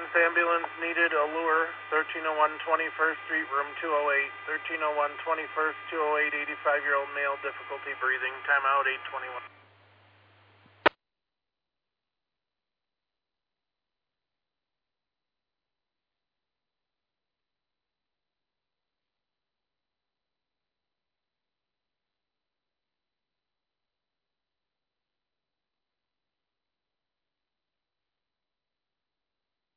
Emergency ambulance needed, Allure, 1301 21st Street, room 208. 1301 21st, 208, 85-year-old male, difficulty breathing. Timeout 821.